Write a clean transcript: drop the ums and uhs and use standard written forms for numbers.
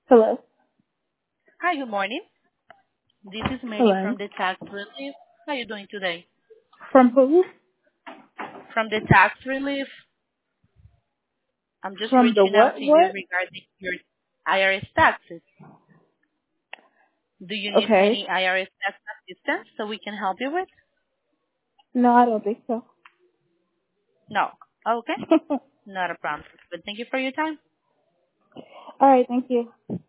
Hello. Hi, good morning. This is Manny Hello. from the tax relief. How are you doing today? From who? From the tax relief, I'm just From the reaching out what? to you What? regarding your IRS taxes. Do you need Okay. any IRS tax assistance so we can help you with? No, I don't think so. No. Okay, not a problem. But thank you for your time. All right. Thank you.